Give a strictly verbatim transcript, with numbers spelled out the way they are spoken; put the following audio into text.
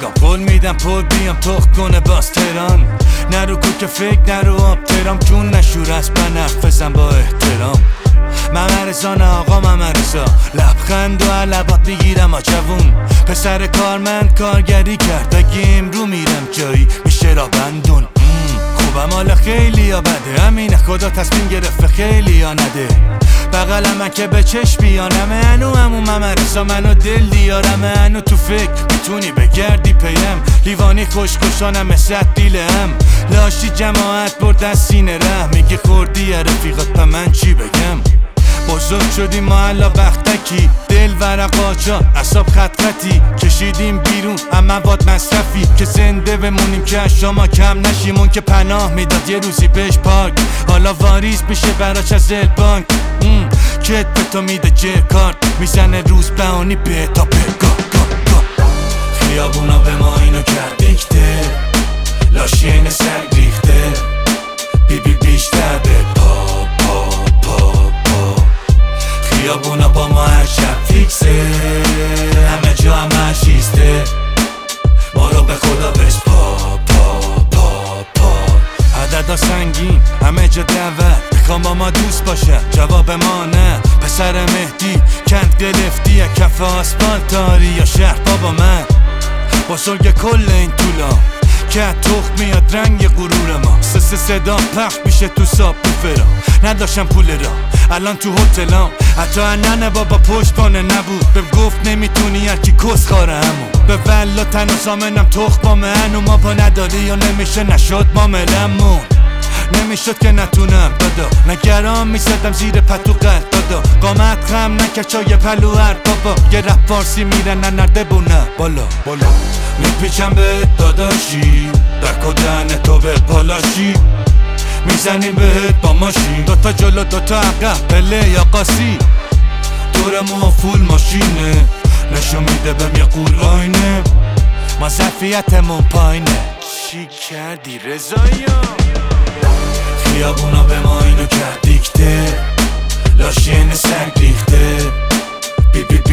نگاه قول میدم پر بیام تخت کنه باز تهران. نرو کوک فکر نرو آب ترام جون نشور از بنفذم با احترام. ممرزان آقا ممرزا لبخند و علبات میگیرم آجوون. پسر کارمند کارگری کرد اگه امرو میرم جایی میشه را بندون. خوبم حالا خیلی یا بده همینه خدا تصمیم گرفته خیلی یا نده. بغلم من که به چشم بیانمه انو همون ممرزا منو دل دیارمه. انو تو فکر میتونی بگردی پیم لیوانی خوشگوشانم مثل دیلم. لاشی جماعت برد از سینه ره میگه خوردی یا رفیقات به من چی بگم. بزرگ شدیم ما الا بختکی دل ورقاچا اصاب خط خطی کشیدیم بیرون اما مواد مصرفی که زنده بمونیم که از شما کم نشیم. اون که پناه میداد یه روزی بهش پاک حالا واریز بشه براش از البانک. کت به تو میده جه کارت میزنه روز بهانی به تا بگاه خیابونا به ما اینو کردیکته لاشی این سنگ ریخته بی بی بیشتر به پا پا پا پا. خیابونا با ما هر شب فیکسه همه جا همه شیسته ما رو به خدا بس پا پا پا پا. عددا سنگین همه جا دعوت میخوام با ما دوست باشه جواب ما نه. پسر مهدی کند گرفتی یا کف آسفالت داری یا شهر بابا من. بزرگ کل این طولا که تخت میاد رنگ غرور ما. سس صدا پخ میشه تو ساب بفرا نداشتم پول را الان تو هتلام. حتی ننه بابا پشت بانه نبود بهم گفت نمیتونی هرکی کس خاره همون. به ولا تنها زامنم تخت با من و ما پا نداری یا نمیشه نشد معاملمون. نمیشد که نتونم دادا نگران میزدم زیر پتو قلب دادا. قامت خم نکرد چای پلوهر بابا یه رپ فارسی میرن ننرده بونه بالا بالا. میپیچم به داداشی در کدن تو به پالاشی میزنیم بهت با ماشین دوتا جلو دوتا عقب پله یا قاسی. دور ما فول ماشینه نشون میده بهم یه قول آینه ما ظرفیتمون پایینه. چی کردی رضایا؟ خیابونا به ما اینو کردیکته لاشی این سنگ ریخته بی بی